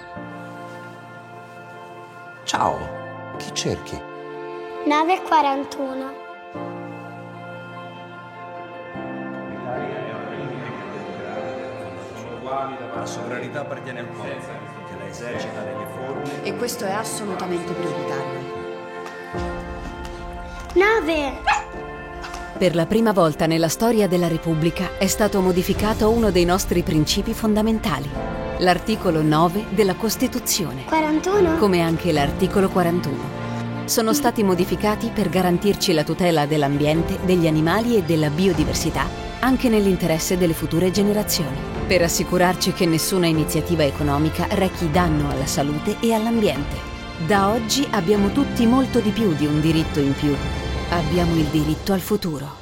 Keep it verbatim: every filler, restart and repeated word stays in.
Ciao, chi cerchi? nove quarantuno. La sovranità appartiene al popolo, che la esercita nelle forme. E questo è assolutamente prioritario. nove. Per la prima volta nella storia della Repubblica è stato modificato uno dei nostri principi fondamentali, l'articolo nove della Costituzione, quarantuno. come anche l'articolo quarantuno. Sono stati modificati per garantirci la tutela dell'ambiente, degli animali e della biodiversità, anche nell'interesse delle future generazioni, per assicurarci che nessuna iniziativa economica rechi danno alla salute e all'ambiente. Da oggi abbiamo tutti molto di più di un diritto in più. Abbiamo il diritto al futuro.